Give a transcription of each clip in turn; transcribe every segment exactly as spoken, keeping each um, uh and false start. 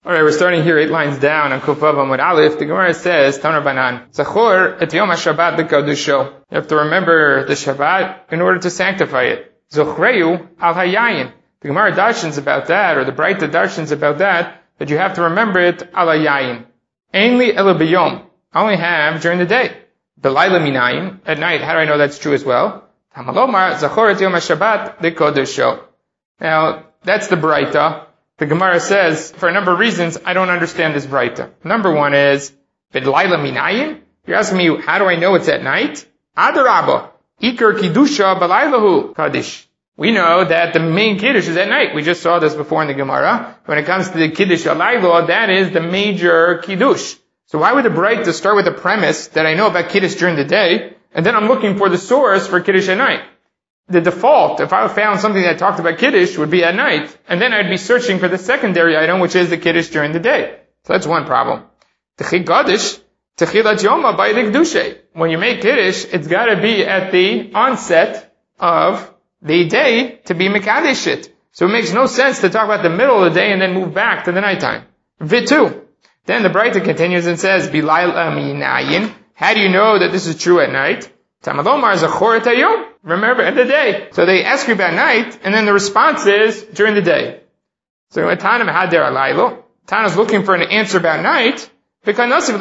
Alright, we're starting here eight lines down on Kuf Vav Amud Aleph. The Gemara says, Taner Banan, Zachor et Yom HaShabbat l'Kodusho. You have to remember the Shabbat in order to sanctify it. Zochreu al hayayin. The Gemara darshans about that, or the Braita darshans about that, that you have to remember it al hayayin. Ainli ela b'yom. I only have during the day. B'layla minayin. At night, how do I know that's true as well? Tamalomar, Zachor et Yom HaShabbat l'Kodusho. Now, that's the Braita. The Gemara says, for a number of reasons, I don't understand this Braita. Number one is, B'layla minayin? You're asking me, how do I know it's at night? Adarabba. Iker Kiddusha B'laylahu Kaddish. We know that the main Kiddush is at night. We just saw this before in the Gemara. When it comes to the Kiddush Alaylo, that is the major Kiddush. So why would the Braita start with the premise that I know about Kiddush during the day, and then I'm looking for the source for Kiddush at night? The default, if I found something that talked about Kiddush, would be at night, and then I'd be searching for the secondary item, which is the Kiddush during the day. So that's one problem. When you make Kiddush, it's gotta be at the onset of the day to be Mekadesh it. So it makes no sense to talk about the middle of the day and then move back to the nighttime. Vitu. Then the Braita continues and says, Bilayla minayin. How do you know that this is true at night? Tamalomar zachor etayom. Remember, at the day. So they ask you about night, and then the response is during the day. So Tana hader alaylo. Tana's looking for an answer about night, and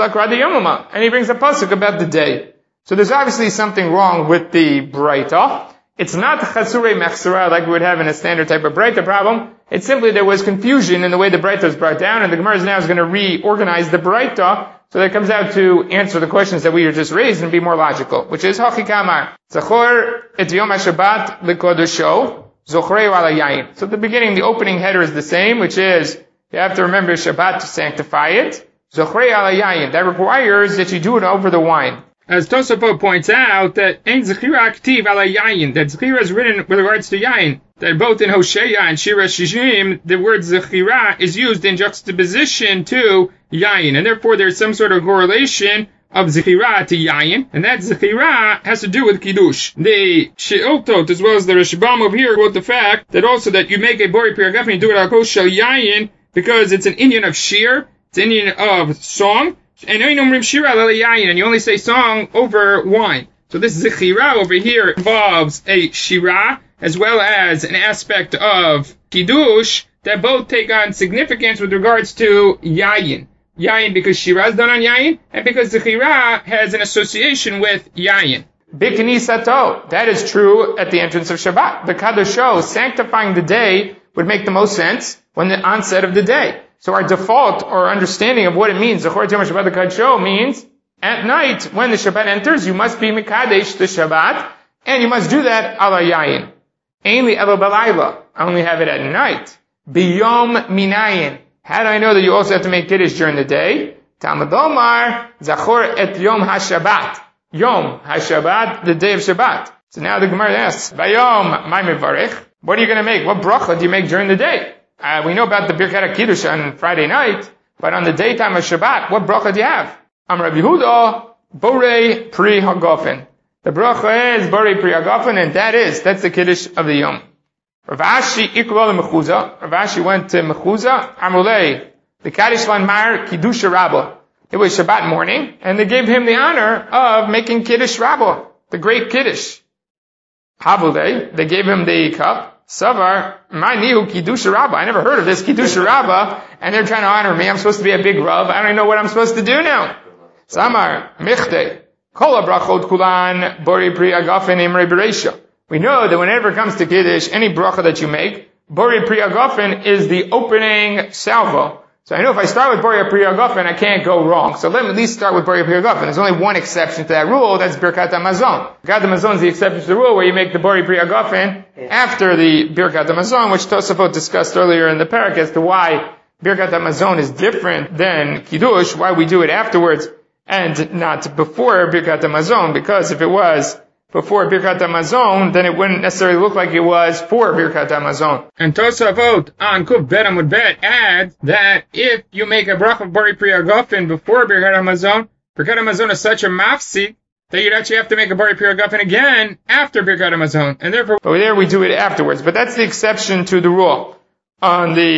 he brings a pasuk about the day. So there's obviously something wrong with the Braita. It's not chasurei mechsura like we would have in a standard type of Braita problem. It's simply there was confusion in the way the Braita was brought down, and the Gemara now is going to reorganize the Braita so that it comes out to answer the questions that we just raised and be more logical, which is Hachikamar. Zachor et Yom HaShabbat l'Kodusho, Zochreu al hayayin. So at the beginning, the opening header is the same, which is you have to remember Shabbat to sanctify it. Zochreu al hayayin. That requires that you do it over the wine. As Tosafot points out, that Ein Zechira Aktiv ala Yayin, that Zechira is written with regards to Yayin, that both in Hosea and Shira Shishim, the word Zechira is used in juxtaposition to Yayin, and therefore there's some sort of correlation of Zechira to Yayin, and that Zechira has to do with Kiddush. The She'otot, as well as the Rashbam over here, quote the fact that also that you make a Bori Piragaf and you do it al Kol Shel Yayin, because it's an Indian of Shir, it's an Indian of song, and you only say song over wine. So this Zechira over here involves a Shira, as well as an aspect of Kiddush, that both take on significance with regards to Yayin. Yayin because Shira is done on Yayin, and because Zechira has an association with Yayin. Biknisato, that is true at the entrance of Shabbat. The Kadosho, sanctifying the day, would make the most sense when the onset of the day. So our default or understanding of what it means, Zachor Yom HaShabbat l'Kodusho, means at night when the Shabbat enters, you must be Mekadesh the Shabbat, and you must do that ala yayin. Ainli elo b'layla. I only have it at night. Biyom minayin. How do I know that you also have to make Kiddush during the day? Talmud Omar, Zachor et Yom HaShabbat. Yom HaShabbat, the day of Shabbat. So now the Gemara asks, Bayom my mevarech. What are you going to make? What bracha do you make during the day? Uh, we know about the Birkat HaKiddush on Friday night, but on the daytime of Shabbat, what bracha do you have? Am Rabbi Yehuda, Borei Pri Hagafen. The bracha is Borei Pri Hagafen, and that is, that's the Kiddush of the Yom. Rav Ashi Ikval Mechuza. Rav Ashi went to Mechuza. Amrulei, the Kaddish Lan Mar Kiddush Rabbah. It was Shabbat morning, and they gave him the honor of making Kiddush Rabbah, the great Kiddush. Havulei, they gave him the cup. Savar, my nihu Kiddush Rabbah. I never heard of this Kiddush Rabbah, and they're trying to honor me. I'm supposed to be a big Rav. I don't even know what I'm supposed to do now. Samar, Michte, Kol Brachot Kulan, Bori Pri Hagafen Imre Bereisha. We know that whenever it comes to Kiddush, any bracha that you make, Bori Pri Hagafen is the opening salvo. So I know if I start with Bori Pri Hagafen, I can't go wrong. So let me at least start with Bori Pri Hagafen. There's only one exception to that rule, that's Birkat HaMazon. Birkat HaMazon is the exception to the rule where you make the Bori Pri Hagafen after the Birkat HaMazon, which Tosafot discussed earlier in the parak as to why Birkat HaMazon is different than Kiddush, why we do it afterwards and not before Birkat HaMazon, because if it was before Birkat HaMazon, then it wouldn't necessarily look like it was for Birkat HaMazon. And Tosafot on Kuf Bet Amud Bet adds that if you make a bracha of Bori Pri Hagafen before Birkat HaMazon, Birkat HaMazon is such a mafsik that you'd actually have to make a Bori Pri Hagafen again after Birkat HaMazon. And therefore, over there we do it afterwards. But that's the exception to the rule. On the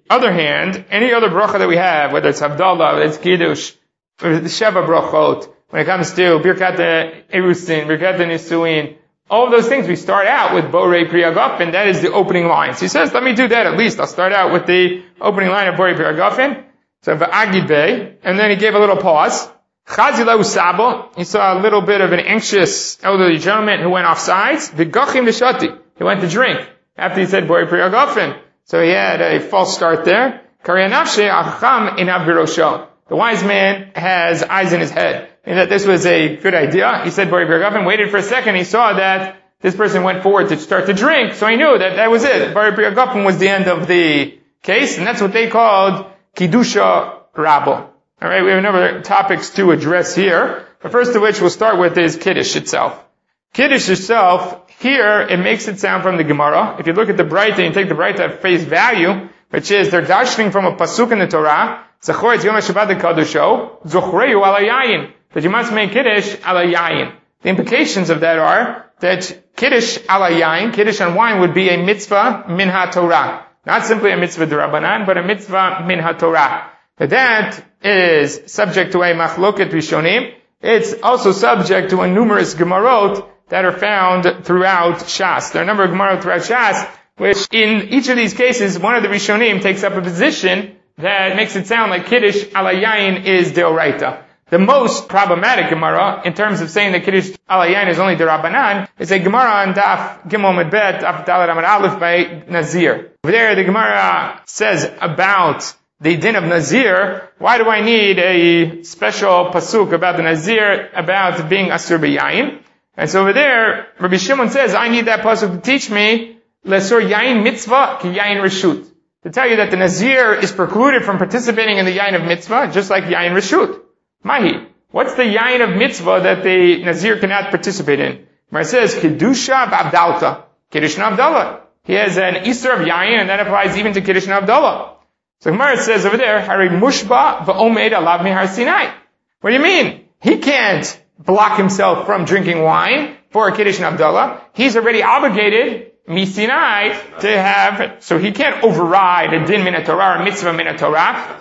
other hand, any other bracha that we have, whether it's Havdalah, whether it's Kiddush, or the Sheva brachot, when it comes to Birkat Erusin, Birkat Nisuin, all of those things, we start out with Borei Pri Hagafen, that is the opening line. So he says, let me do that at least. I'll start out with the opening line of Borei Pri Hagafen. So V'agid Bey, and then he gave a little pause. Chazi Lahu Sabo, he saw a little bit of an anxious elderly gentleman who went off sides. V'gachim Nishati, he went to drink after he said Borei Pri Hagafen. So he had a false start there. Karyanavshe Achacham Inav Birosho. The wise man has eyes in his head. And that this was a good idea. He said Borei Pri Hagafen, waited for a second, he saw that this person went forward to start to drink, so he knew that that was it. Borei Pri Hagafen was the end of the case, and that's what they called Kiddusha Rabo. Alright, we have a number of topics to address here. The first of which we'll start with is Kiddush itself. Kiddush itself, here, it makes it sound from the Gemara. If you look at the Breita and take the Breita at face value, which is, they're dashing from a pasuk in the Torah, Zachor et Yom HaShabbat HaKadosho, Zochreu ala yayin, that you must make Kiddush ala yayin. The implications of that are that Kiddush ala yayin, Kiddush on wine, would be a mitzvah min ha-Torah. Not simply a mitzvah d'Rabbanan, but a mitzvah min ha-Torah. That that is subject to a machloket rishonim. It's also subject to a numerous Gemarot that are found throughout Shas. There are a number of Gemarot throughout Shas, which in each of these cases, one of the rishonim takes up a position that makes it sound like Kiddush ala yayin is deoraita. The most problematic Gemara, in terms of saying that Kiddush ala yayin is only derabanan, is a Gemara on Daf Gimel Medbet, Daf Daled Amud Aleph by Nazir. Over there, the Gemara says about the din of Nazir. Why do I need a special pasuk about the Nazir, about being asur b'yayin? And so over there, Rabbi Shimon says, I need that pasuk to teach me lesur yayin mitzvah ki yayin reshut. To tell you that the Nazir is precluded from participating in the yayin of mitzvah, just like yayin reshut. Mahi. What's the yayin of mitzvah that the Nazir cannot participate in? Where it says, Kiddusha v'Avdalta. Kiddush and Avdallah. He has an Easter of yayin, and that applies even to Kiddush and Avdallah. So Gemara says over there, Hari Mushba v'Omed alav mihar Sinai. What do you mean? He can't block himself from drinking wine for Kiddush and Avdallah. He's already obligated, mi Sinai, to have, so he can't override a din min Torah or mitzvah min Torah.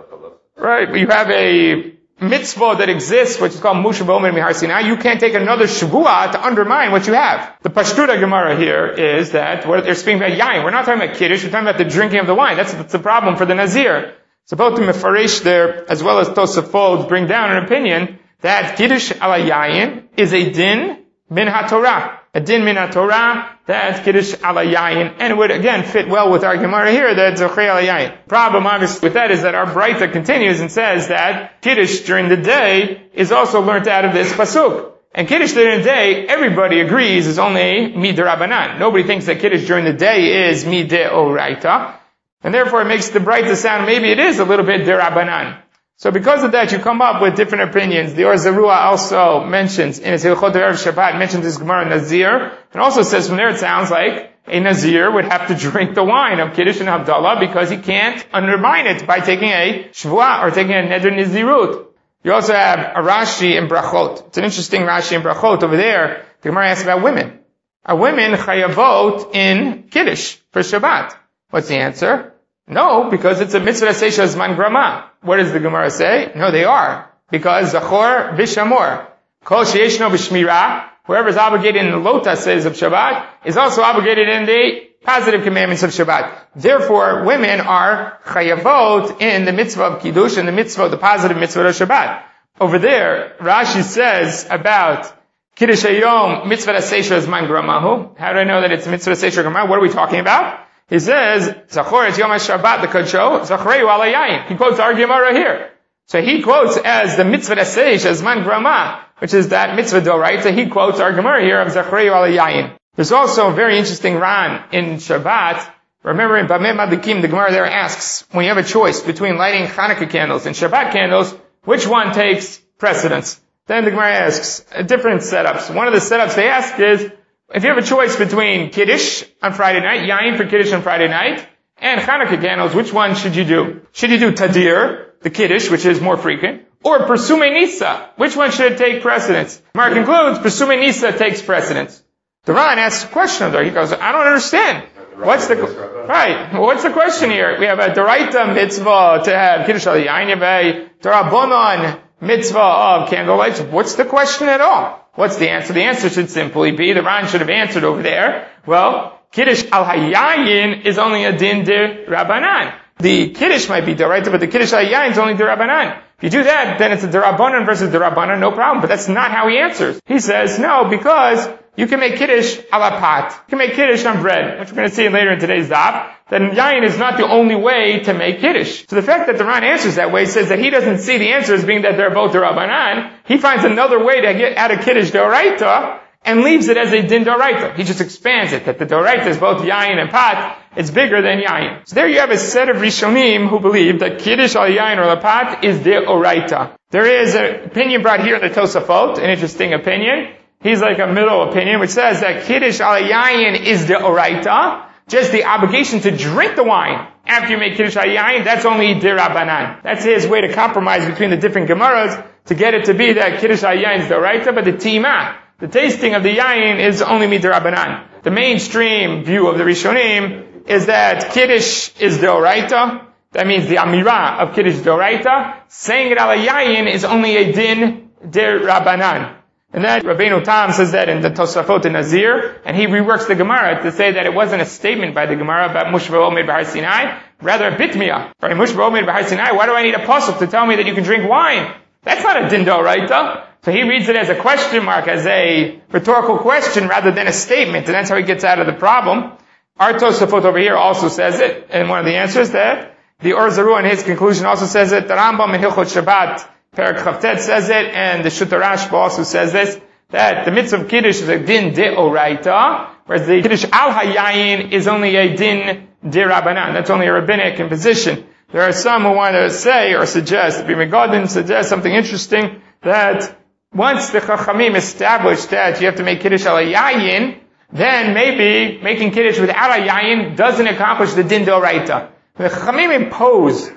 Right, but you have a mitzvah that exists, which is called Musha V'Omed Mihar Sinai. You can't take another Shavua to undermine what you have. The Pashtuta Gemara here is that what they're speaking about yayin. We're not talking about Kiddush, we're talking about the drinking of the wine. That's, that's the problem for the Nazir. So both the Mefarish there, as well as Tosafot, bring down an opinion that Kiddush ala yayin is a din min ha-Torah. A din min ha-Torah, that's Kiddush ala yayin. And it would again fit well with our Gemara here, that Zochrei ala yayin. Problem obviously with that is that our Breita continues and says that Kiddush during the day is also learnt out of this pasuk. And Kiddush during the day, everybody agrees, is only mid'Rabbanan. Nobody thinks that Kiddush during the day is mid'Oraita. And therefore it makes the Breita sound, maybe it is a little bit d'Rabbanan. So because of that, you come up with different opinions. The Or Zarua also mentions, in his Hilchot Erev Shabbat, mentions this Gemara Nazir, and also says from there it sounds like a Nazir would have to drink the wine of Kiddush and Havdalah because he can't undermine it by taking a Shvuah or taking a Neder Nizirut. You also have a Rashi in Brachot. It's an interesting Rashi in Brachot. Over there, the Gemara asks about women. Are women chayavot in Kiddush for Shabbat? What's the answer? No, because it's a mitzvah seisha zman grama. What does the Gemara say? No, they are. Because zachor vishamor. Kol sheyeshno b'shmira, whoever is obligated in the lotas says of Shabbat, is also obligated in the positive commandments of Shabbat. Therefore, women are chayavot in the mitzvah of Kiddush and the mitzvah, the positive mitzvah of Shabbat. Over there, Rashi says about Kiddush Hayom, mitzvah seisha zman gramahu. How do I know that it's mitzvah seisha grama? What are we talking about? He says, Zachor et Yom HaShabbat, the Kodsho, Zachreu ala yayin. He quotes our Gemara here. So he quotes as the mitzvah aseish, as man grama, which is that mitzvah doraita. He quotes our Gemara here of Zachreu ala yayin. There's also a very interesting Ran in Shabbat. Remember in Bameh Madikim, the Gemara there asks, when you have a choice between lighting Hanukkah candles and Shabbat candles, which one takes precedence? Then the Gemara asks, uh, different setups. One of the setups they ask is, if you have a choice between Kiddush on Friday night, Yayin for Kiddush on Friday night, and Hanukkah candles, which one should you do? Should you do Tadir, the Kiddush, which is more frequent, or Persume Nisa? Which one should take precedence? Mark concludes, Persume Nisa takes precedence. The Ran asks a question there. He goes, I don't understand. What's the, right, what's the question here? We have a Doraita mitzvah to have Kiddush al Yain, you have a Dorabonon mitzvah of candlelight. What's the question at all? What's the answer? The answer should simply be, the Ran should have answered over there, well, Kiddush al Hayayin is only a din de Rabbanan. The Kiddush might be Doraita, but the Kiddush al Hayayin is only de Rabbanan. If you do that, then it's a Derabanan versus Derabanan, no problem. But that's not how he answers. He says, no, because you can make Kiddush a la pat. You can make Kiddush on bread, which we're going to see later in today's daf. Then Yayin is not the only way to make Kiddush. So the fact that the Ran answers that way says that he doesn't see the answer as being that they're both Derabanan. He finds another way to get out of Kiddush Doraita and leaves it as a din Doraita. He just expands it, that the Doraita is both Yayin and Pat. It's bigger than Yayin. So there you have a set of Rishonim who believe that Kiddush al Yayin or Lapat is de Oraita. There is an opinion brought here in the Tosafot, an interesting opinion. He's like a middle opinion, which says that Kiddush al Yayin is de Oraita. Just the obligation to drink the wine after you make Kiddush al Yayin, that's only de Rabbanan. That's his way to compromise between the different Gemaras to get it to be that Kiddush al Yayin is de Oraita, but the Tima, the tasting of the Yayin, is only midrabanan. The mainstream view of the Rishonim is that Kiddush is Doraita. That means the Amirah of Kiddush Doraita. Saying it ala Yayin is only a din der Rabbanan. And that Rabbeinu Tam says that in the Tosafot in Nazir, and he reworks the Gemara to say that it wasn't a statement by the Gemara about Mushva Omed B'Har Sinai, rather a bitmiyah. Right? Mushva Omed B'Har Sinai, why do I need a pasuk to tell me that you can drink wine? That's not a din Doraita. So he reads it as a question mark, as a rhetorical question rather than a statement, and that's how he gets out of the problem. Our Tosafot over here also says it, and one of the answers that the Or Zarua in his conclusion also says it, the Rambam in Hilchot Shabbat, Perak Chavtet says it, and the Shutar Rashba also says this, that the mitzvah of Kiddush is a din de Oraita, whereas the Kiddush al Hayayin is only a din de Rabbanan. That's only a rabbinic imposition. There are some who want to say or suggest, Bimei Godin suggests something interesting, that once the Chachamim established that you have to make Kiddush al Hayayin, then maybe making Kiddush without a Yayin doesn't accomplish the din d'oraita. The Chachamim impose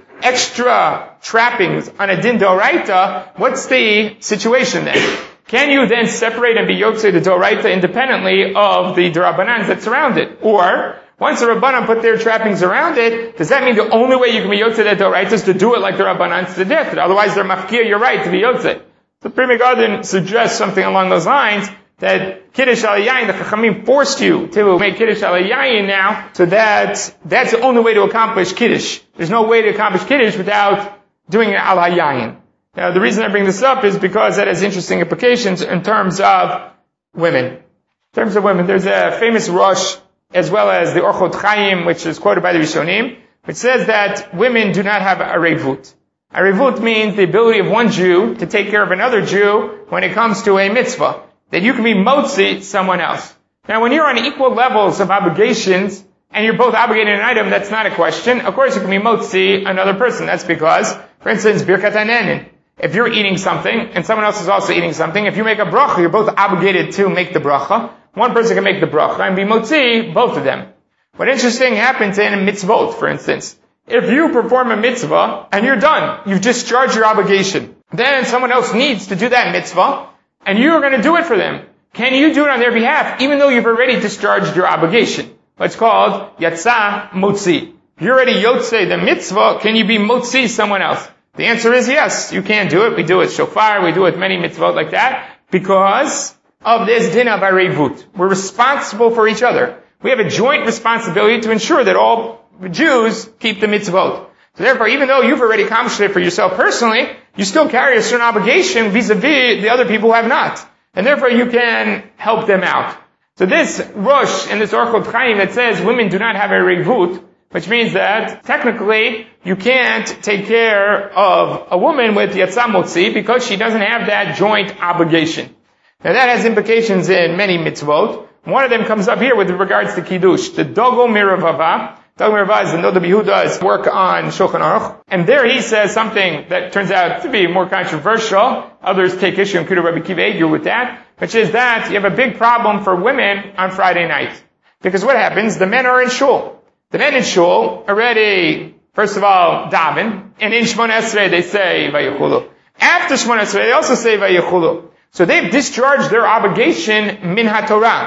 extra trappings on a din d'oraita. What's the situation then? Can you then separate and be yotzei the d'oraita independently of the d'rabanan that surround it? Or, once the Rabbanan put their trappings around it, does that mean the only way you can be yotzei that d'oraita is to do it like the Rabbanan suggested? Otherwise they're mafkia your right to be yotzei. The Bimei Godin suggests something along those lines, that Kiddush al Yayin, the Chachamim forced you to make Kiddush al Yayin now, so that that's the only way to accomplish Kiddush. There's no way to accomplish Kiddush without doing it al Yayin. Now, the reason I bring this up is because that has interesting implications in terms of women. In terms of women, there's a famous Rosh, as well as the Orchot Chaim, which is quoted by the Rishonim, which says that women do not have a revut. A revut means the ability of one Jew to take care of another Jew when it comes to a mitzvah. That you can be motzi someone else. Now when you're on equal levels of obligations, and you're both obligated an item, that's not a question. Of course you can be motzi another person. That's because, for instance, birkat hanenin. If you're eating something, and someone else is also eating something, if you make a bracha, you're both obligated to make the bracha. One person can make the bracha, and be motzi both of them. What interesting happens in mitzvot, for instance. If you perform a mitzvah, and you're done, you've discharged your obligation. Then someone else needs to do that mitzvah, and you're going to do it for them. Can you do it on their behalf, even though you've already discharged your obligation? What's called Yatsa Motzi. If you're already Yotzei the mitzvah, can you be Motzi someone else? The answer is yes, you can do it. We do it shofar, we do it many mitzvot like that, because of this din of arevut. We're responsible for each other. We have a joint responsibility to ensure that all Jews keep the mitzvot. So therefore, even though you've already accomplished it for yourself personally, you still carry a certain obligation vis-a-vis the other people who have not. And therefore you can help them out. So this Rosh and this Orchot Chaim that says women do not have a revut, which means that technically you can't take care of a woman with Yatsa Motzi because she doesn't have that joint obligation. Now that has implications in many mitzvot. One of them comes up here with regards to Kiddush. The Dogo Miravava. Dogo Miravava is the Noda B'Yehuda's work on Shulchan Aruch. And there he says something that turns out to be more controversial. Others take issue, including Rabbi Kiva Eiger, with that, which is that you have a big problem for women on Friday night. Because what happens? The men are in shul. The men in shul already, first of all, daven, and in Shmona Esrei they say Vayichulu. After Shmona Esrei they also say Vayichulu. So they've discharged their obligation min haTorah.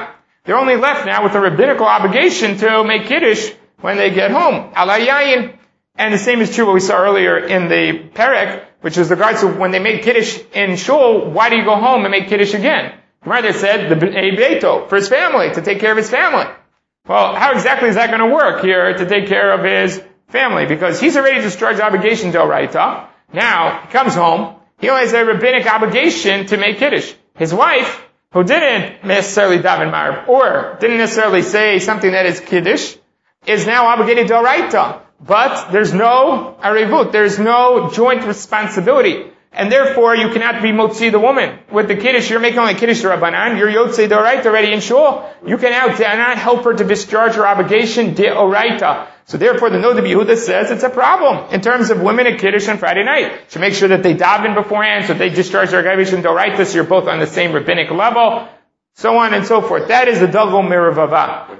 they're only left now with a rabbinical obligation to make Kiddush when they get home. Alayayin. And the same is true what we saw earlier in the Perek, which is regards to when they made Kiddush in Shul, why do you go home and make Kiddush again? Gemara said, the Beito, for his family, to take care of his family. Well, how exactly is that going to work here to take care of his family? Because he's already discharged obligation to Oraita. Now, he comes home, he only has a rabbinic obligation to make Kiddush. His wife, who didn't necessarily daven Marib, or didn't necessarily say something that is Kiddush, is now obligated to Oraita. But there's no arevut, there's no joint responsibility. And therefore, you cannot be motzi the woman. With the Kiddush, you're making only Kiddush to Rabbanan, you're Yotzei D'Oraita already in Shul. You can now not help her to discharge her obligation D'Oraita. So therefore, the Noda B'Yehuda says it's a problem in terms of women at Kiddush on Friday night. To make sure that they daven beforehand, so they discharge their obligation D'Oraita, so you're both on the same rabbinic level, so on and so forth. That is the Dagol Miravava.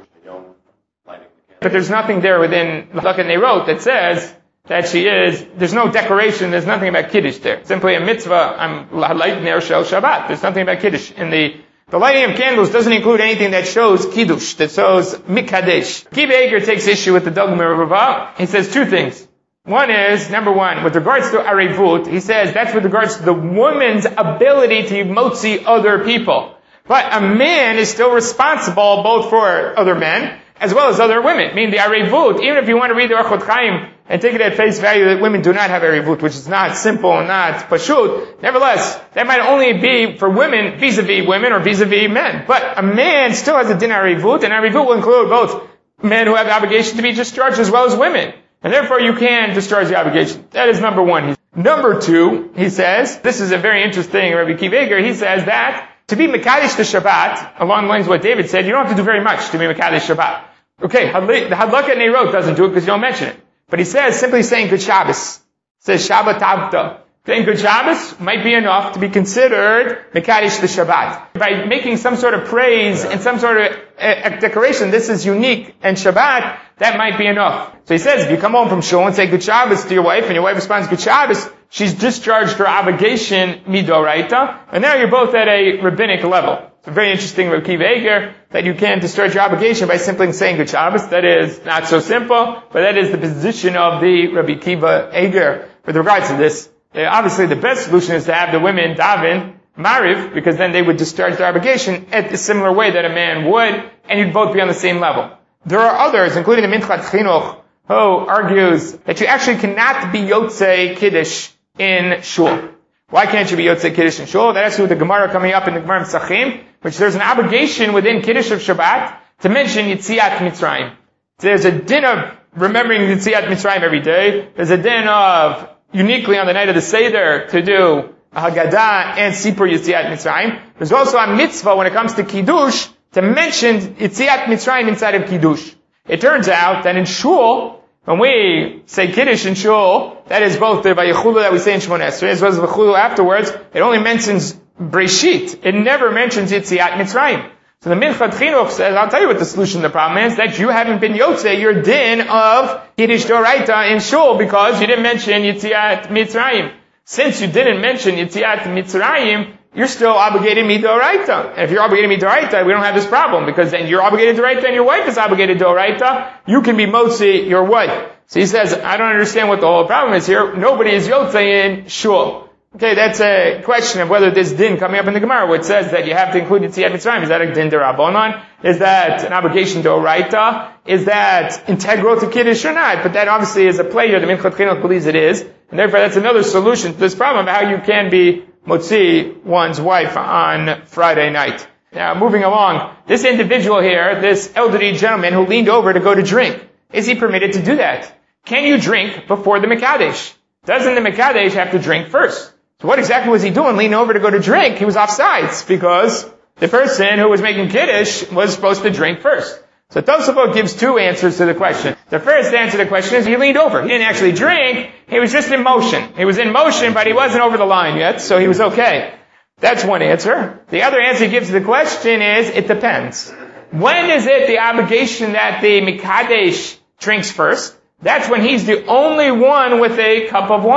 But there's nothing there within Lachakan they wrote that says that she is, there's no declaration, there's nothing about Kiddush there. Simply a mitzvah, I'm lighting Ner Shel Shabbat. There's nothing about Kiddush. In the, the lighting of candles doesn't include anything that shows Kiddush, that shows Mikadesh. Kiva Eger takes issue with the Dagul Meruvah. He says two things. One is, number one, with regards to Arevut, he says that's with regards to the woman's ability to motzi other people. But a man is still responsible both for other men, as well as other women. Meaning the Arevut, even if you want to read the Orchot Chaim and take it at face value that women do not have Arevut, which is not simple and not pashut, nevertheless, that might only be for women vis-a-vis women or vis-a-vis men. But a man still has a din Arevut, and Arevut will include both men who have the obligation to be discharged as well as women. And therefore you can discharge the obligation. That is number one. Number two, he says, this is a very interesting, Rabbi Kiva Eger, he says that to be Mekadesh the Shabbat, along the lines of what David said, you don't have to do very much to be Mekadesh Shabbat. Okay, the Hadlaka Neirot doesn't do it because you don't mention it. But he says, simply saying Good Shabbos. Says Shabbat Avta. Saying Good Shabbos might be enough to be considered Mekadesh the Shabbat. By making some sort of praise and some sort of uh, declaration, this is unique and Shabbat, that might be enough. So he says, if you come home from shul and say Good Shabbos to your wife, and your wife responds Good Shabbos, she's discharged her obligation midoraita, and now you're both at a rabbinic level. It's very interesting, Rabbi Kiva Eger, that you can discharge your obligation by simply saying Good Shabbos. That is not so simple, but that is the position of the Rabbi Kiva Eger with regards to this. Uh, obviously, the best solution is to have the women daven mariv, because then they would discharge their obligation at the similar way that a man would, and you'd both be on the same level. There are others, including the Minchat Chinuch, who argues that you actually cannot be Yotzei Kiddush in Shul. Why can't you be Yotzei Kiddush in Shul? That has to do with the Gemara coming up in the Gemara Pesachim, which there's an obligation within Kiddush of Shabbat to mention Yitziat Mitzrayim. There's a din of remembering Yitziat Mitzrayim every day. There's a din of, uniquely on the night of the Seder, to do Haggadah and Sipur Yitziat Mitzrayim. There's also a mitzvah when it comes to Kiddush to mention Yitziat Mitzrayim inside of Kiddush. It turns out that in Shul, when we say Kiddush in Shul, that is both the Vayichulu that we say in Shemon Esrei, as well as the Vayichulu afterwards, it only mentions Breshit. It never mentions Yitziat Mitzrayim. So the Minchat Chinuch says, I'll tell you what the solution to the problem is, that you haven't been Yotzei your din of Kiddush Doraita in Shul because you didn't mention Yitziat Mitzrayim. Since you didn't mention Yitziat Mitzrayim, you're still obligated midoraita. And if you're obligated midoraita, we don't have this problem, because then you're obligated doraita and your wife is obligated doraita. You can be motzi your wife. So he says, I don't understand what the whole problem is here. Nobody is yotzei in shul. Okay, that's a question of whether this din coming up in the Gemara, where it says that you have to include Yitziat Mitzrayim, is that a din derabanan? Is that an obligation doraita? Is that integral to Kiddush or not? But that obviously is a play here. The Minchat Chinuch believes it is. And therefore that's another solution to this problem of how you can be motzi one's wife on Friday night. Now, moving along, this individual here, this elderly gentleman who leaned over to go to drink, is he permitted to do that? Can you drink before the Mekadesh? Doesn't the Mekadesh have to drink first? So what exactly was he doing, leaning over to go to drink? He was offsides, because the person who was making Kiddush was supposed to drink first. So Tosafot gives two answers to the question. The first answer to the question is he leaned over. He didn't actually drink, he was just in motion. He was in motion, but he wasn't over the line yet, so he was okay. That's one answer. The other answer he gives to the question is, it depends. When is it the obligation that the Mekadesh drinks first? That's when he's the only one with a cup of wine.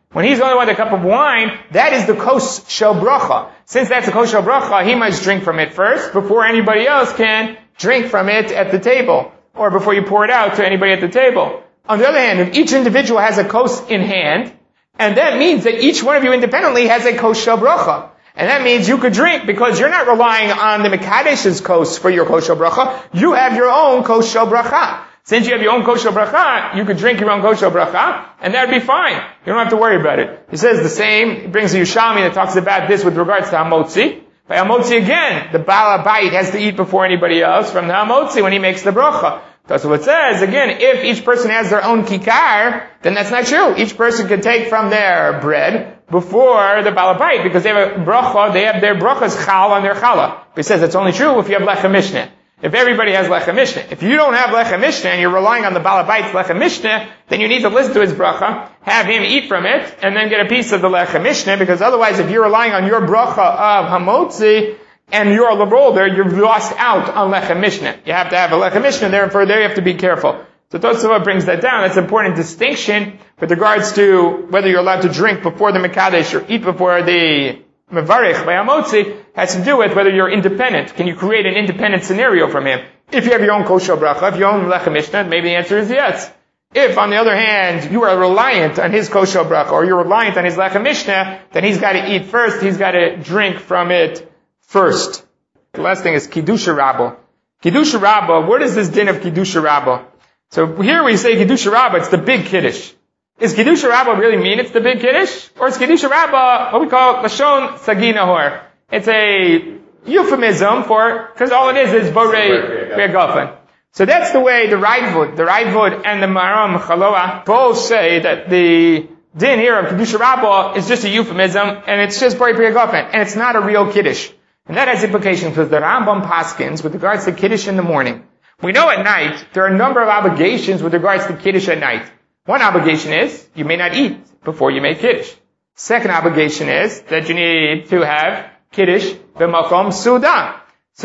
When he's only wanted a cup of wine, that is the kos shel bracha. Since that's the kos shel bracha, he must drink from it first before anybody else can drink from it at the table, or before you pour it out to anybody at the table. On the other hand, if each individual has a kos in hand, and that means that each one of you independently has a kos shel bracha. And that means you could drink because you're not relying on the Mekadesh's kos for your kos shel bracha. You have your own kos shel bracha. Since you have your own kos shel bracha, you could drink your own kos shel bracha, and that'd be fine. You don't have to worry about it. He says the same, he brings a Yerushalmi that talks about this with regards to Hamotzi. By Hamotzi again, the Baal HaBayit has to eat before anybody else from the Hamotzi when he makes the bracha. That's what it says. Again, if each person has their own kikar, then that's not true. Each person can take from their bread before the Baal HaBayit, because they have a bracha, they have their brachas chal on their challah. But he says it's only true if you have lechem mishneh. If everybody has lechem mishneh. If you don't have lechem mishneh and you're relying on the Baal HaBayit's lechem mishneh, then you need to listen to his bracha, have him eat from it, and then get a piece of the lechem mishneh, because otherwise if you're relying on your bracha of hamotzi, and you're a lebolder, you've lost out on lechem mishneh. You have to have a lechem mishneh, therefore there you have to be careful. So Tosafot brings that down. That's an important distinction with regards to whether you're allowed to drink before the Mekadesh or eat before the Mevarich by Hamotzi, has to do with whether you're independent. Can you create an independent scenario from him? If you have your own kos shel bracha, if you own lechem mishneh, maybe the answer is yes. If, on the other hand, you are reliant on his kos shel bracha, or you're reliant on his lechem mishneh, then he's got to eat first, he's got to drink from it first. The last thing is Kiddusha Rabbah. Kiddusha Rabbah, what is this din of Kiddusha Rabbah? So here we say Kiddusha Rabbah, it's the big Kiddush. Is Kiddusha Rabbah really mean it's the big Kiddush? Or is Kiddusha Rabbah what we call Lashon Sagi Nahor? It's a euphemism for, because all it is is Borei Priagafen. So that's the way the Raivud, the Raivud and the Maram Chaloa both say that the din here of Kiddusha Rabbah is just a euphemism, and it's just Borei Priagafen, and it's not a real Kiddush. And that has implications because the Rambam paskins with regards to Kiddush in the morning. We know at night, there are a number of obligations with regards to Kiddush at night. One obligation is, you may not eat before you make Kiddush. Second obligation is that you need to have Kiddush b'makom suda.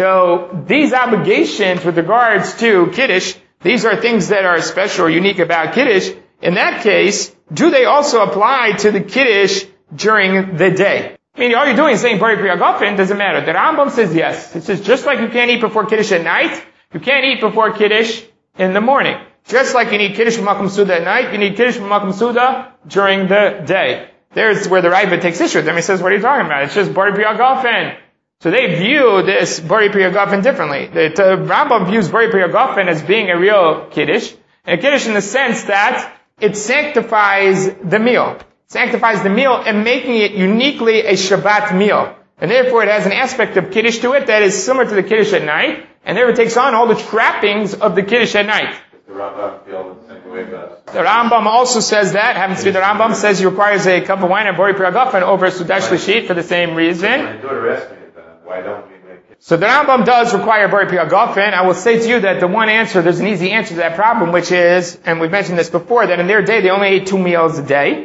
So, these obligations with regards to Kiddush, these are things that are special or unique about Kiddush. In that case, do they also apply to the Kiddush during the day? I mean, all you're doing is saying Borei Priagafen, doesn't matter. The Rambam says yes. It says just like you can't eat before Kiddush at night, you can't eat before Kiddush in the morning. Just like you need Kiddush b'makom suda at night, you need Kiddush b'makom suda during the day. There's where the Raavad takes issue with them. He says, what are you talking about? It's just Borei Priagafen. So they view this Borei Priagafen differently. The uh, Rambam views Borei Priagafen as being a real Kiddush. And a Kiddush in the sense that it sanctifies the meal. It sanctifies the meal and making it uniquely a Shabbat meal. And therefore it has an aspect of Kiddush to it that is similar to the Kiddush at night. And therefore it takes on all the trappings of the Kiddush at night. The Rambam feel the same way about The Rambam also says that. Haven't seen the Rambam says he requires a cup of wine and Borei Priagafen over Sudash Lishit for the same reason. My daughter asked me that. Why don't we make it? So the Rambam does require Borei Priagafen. I will say to you that the one answer, there's an easy answer to that problem, which is, and we've mentioned this before, that in their day they only ate two meals a day.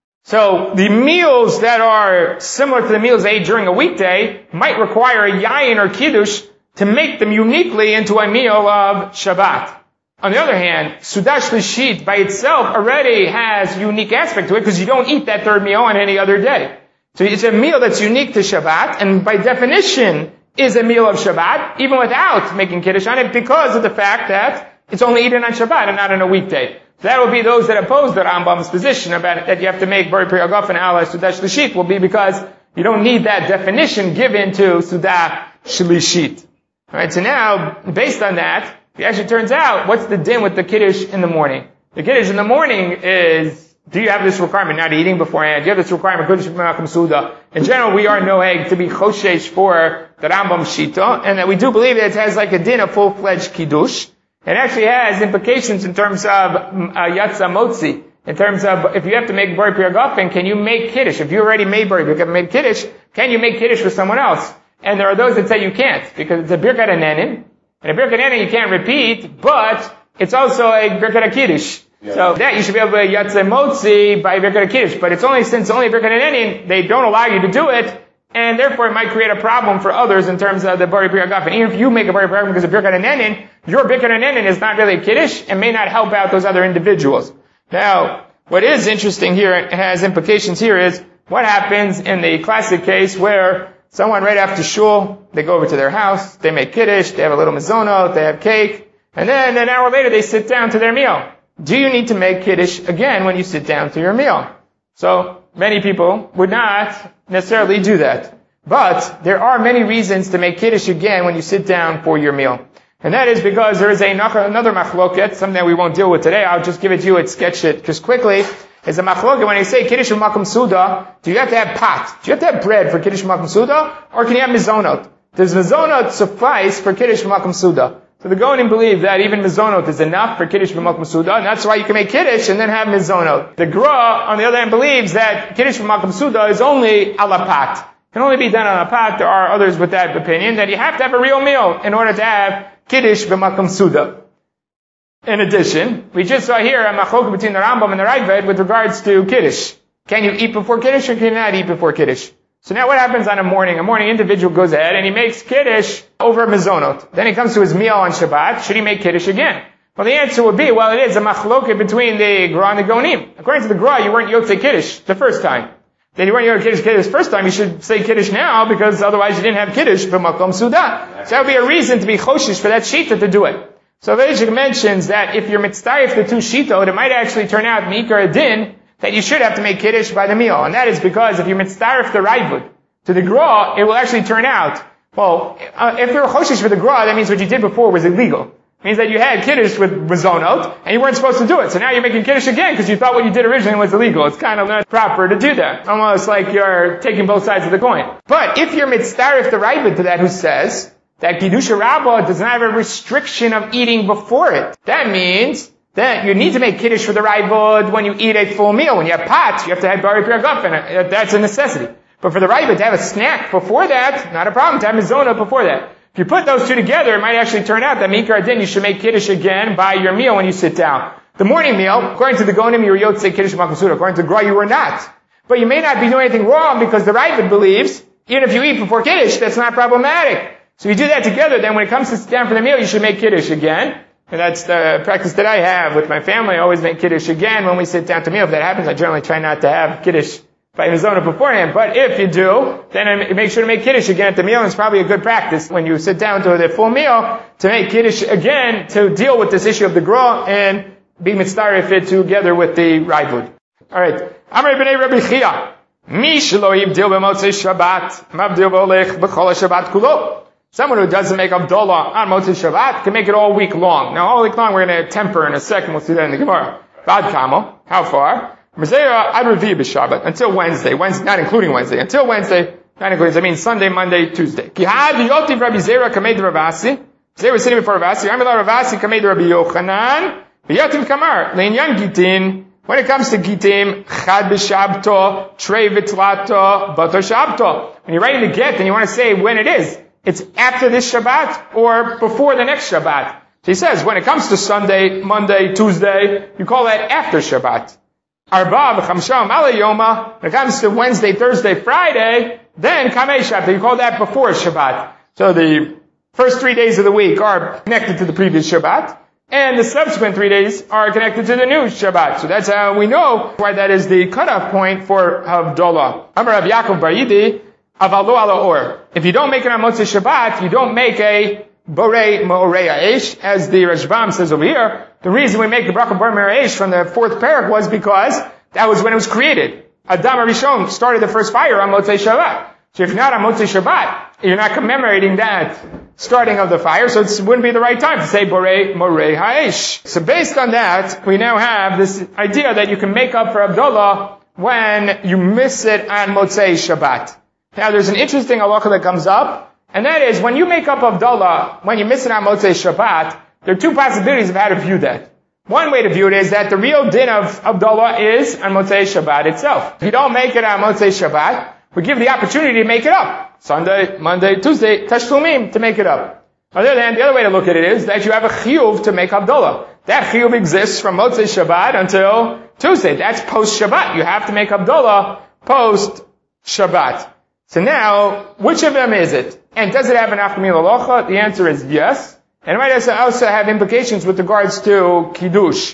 So the meals that are similar to the meals they ate during a weekday might require a yayin or kiddush to make them uniquely into a meal of Shabbat. On the other hand, Sudash Lishit by itself already has a unique aspect to it because you don't eat that third meal on any other day. So it's a meal that's unique to Shabbat, and by definition is a meal of Shabbat, even without making Kiddush on it, because of the fact that it's only eaten on Shabbat and not on a weekday. That will be those that oppose the Rambam's position about that you have to make Borei Priagafen ala Sudash Lishit will be because you don't need that definition given to Sudash Lishit. Alright, so now, based on that, it actually turns out, what's the din with the Kiddush in the morning? The Kiddush in the morning is, do you have this requirement, not eating beforehand? Do you have this requirement, Kiddush b'makom suda? In general, we are no egg to be choshesh for the Rambam Shita, and that we do believe that it has like a din of full-fledged Kiddush. It actually has implications in terms of uh, Yatsa Motzi. In terms of, if you have to make Borei Priagafen, can you make Kiddush? If you already made Borei Priagafen, made Kiddush, can you make Kiddush for someone else? And there are those that say you can't, because it's a Birkat HaNenin. And a Birkat HaNenin you can't repeat, but it's also a Birkat HaKiddush. Yeah. So that you should be able to Yatzeh Motzi by Birkat HaKiddush. But it's only since only Birkat HaNenin, they don't allow you to do it, and therefore it might create a problem for others in terms of the Borei Priagafen. Even if you make a Borei Priagafen because of Birkat HaNenin, your Birkat HaNenin is not really a Kiddush and may not help out those other individuals. Now, What is interesting here, it has implications here, is what happens in the classic case where someone right after shul, they go over to their house, they make kiddush, they have a little mizonot, they have cake, and then an hour later they sit down to their meal. Do you need to make kiddush again when you sit down to your meal? So, many people would not necessarily do that. But there are many reasons to make kiddush again when you sit down for your meal. And that is because there is a, another machloket, something that we won't deal with today. I'll just give it to you and sketch it just quickly. It's a machloket when they say kiddush v'makom suda, do you have to have pot? Do you have to have bread for kiddush v'makom suda? Or can you have mizonot? Does mizonot suffice for kiddush v'makom suda? So the Gonim believe that even mizonot is enough for kiddush v'makom suda, and that's why you can make kiddush and then have mizonot. The Gra, on the other hand, believes that kiddush v'makom suda is only ala pat. It can only be done on a pot. There are others with that opinion, that you have to have a real meal in order to have kiddush v'makom suda. In addition, we just saw here a machloket between the Rambam and the Raavad with regards to kiddush. Can you eat before kiddush or can you not eat before kiddush? So now what happens on a morning? A morning individual goes ahead and he makes kiddush over mizonot. Then he comes to his meal on Shabbat. Should he make kiddush again? Well, the answer would be, well, it is a machloket between the Gra and the Gonim. According to the Gra, you weren't yotzei kiddush the first time. Then you weren't yotzei kiddush kiddush the first time. You should say kiddush now because otherwise you didn't have kiddush b'makom suda. So that would be a reason to be choshish for that shita to do it. So Vejik mentions that if you're mitzayif the two shitot, it might actually turn out mikar adin that you should have to make kiddush by the meal. And that is because if you're mitzayif the raibud to the Gra, it will actually turn out, well, uh, if you're choshish for the Gra, that means what you did before was illegal. It means that you had kiddush with mizonot, and you weren't supposed to do it. So now you're making kiddush again because you thought what you did originally was illegal. It's kind of not proper to do that. Almost like you're taking both sides of the coin. But if you're mitzayif the raibud to that who says that Kiddusha Rabbah does not have a restriction of eating before it, that means that you need to make kiddush for the raibud when you eat a full meal. When you have pots, you have to have bari piragaf, and that's a necessity. But for the raibud to have a snack before that, not a problem. To have mizonah before that. If you put those two together, it might actually turn out that mikar adin, you should make kiddush again by your meal when you sit down. The morning meal, according to the Gonim, you were yotzei kiddush v'makom suda. According to the Gra, you were not. But you may not be doing anything wrong because the raibud believes, even if you eat before kiddush, that's not problematic. So you do that together, then when it comes to sit down for the meal, you should make kiddush again. And that's the practice that I have with my family. I always make kiddush again when we sit down to meal. If that happens, I generally try not to have kiddush by mizonah beforehand. But if you do, then I make sure to make kiddush again at the meal. And it's probably a good practice when you sit down to the full meal to make kiddush again to deal with this issue of the Gra and be mitzaref it together with the raibud. Alright. Amrei b'nei Rabbi Chia. Mi shelo yivdil b'motzei Shabbat, mavdil v'olech b'chol Shabbat kulo. Someone who doesn't make Abdullah on Motzei Shabbat can make it all week long. Now, all week long, we're going to temper in a second. We'll see that in the Gemara. Bad Kamo. How far? Mizera ad Revi b'Shabbat. Until Wednesday. Wednesday, not including Wednesday. Until Wednesday, not including, I mean Sunday, Monday, Tuesday. Ki had yotiv Rabbi Zera kamed Ravasi. Zera was sitting before Ravasi. Amila Ravasi kamed Rabbi Yochanan. V'yotiv kamar. Le'inyan gitin. When it comes to gitim, chad b'Shabto, trei v'tlato, bato Shabto. When you're writing the get, then you want to say when it is. It's after this Shabbat or before the next Shabbat. So he says, when it comes to Sunday, Monday, Tuesday, you call that after Shabbat. Arba v'chamsha mala yoma. When it comes to Wednesday, Thursday, Friday, then Kamei Shabbat. You call that before Shabbat. So the first three days of the week are connected to the previous Shabbat, and the subsequent three days are connected to the new Shabbat. So that's how we know why that is the cutoff point for Havdalah. Amar Rav Yaakov bar Yidi. Avalo ala or. If you don't make it on Motzei Shabbat, you don't make a Borei Morei Ha'esh, as the Rashbam says over here. The reason we make the Bracha Borei Morei Ha'esh from the fourth parak was because that was when it was created. Adam HaRishon started the first fire on Motzei Shabbat. So if you're not on Motzei Shabbat, you're not commemorating that starting of the fire, so it wouldn't be the right time to say Borei Morei Ha'esh. So based on that, we now have this idea that you can make up for Abdullah when you miss it on Motzei Shabbat. Now there's an interesting halacha that comes up, and that is when you make up Abdullah, when you miss it on Motzei Shabbat, there are two possibilities of how to view that. One way to view it is that the real din of Abdullah is on Motzei Shabbat itself. If you don't make it on Motzei Shabbat, we give the opportunity to make it up. Sunday, Monday, Tuesday, Tashlumim, to make it up. On the other hand, the other way to look at it is that you have a chiyuv to make Abdullah. That chiyuv exists from Motzei Shabbat until Tuesday. That's post Shabbat. You have to make Abdullah post Shabbat. So now, which of them is it? And does it have an afkamil halacha? The answer is yes. And it might also have implications with regards to kiddush.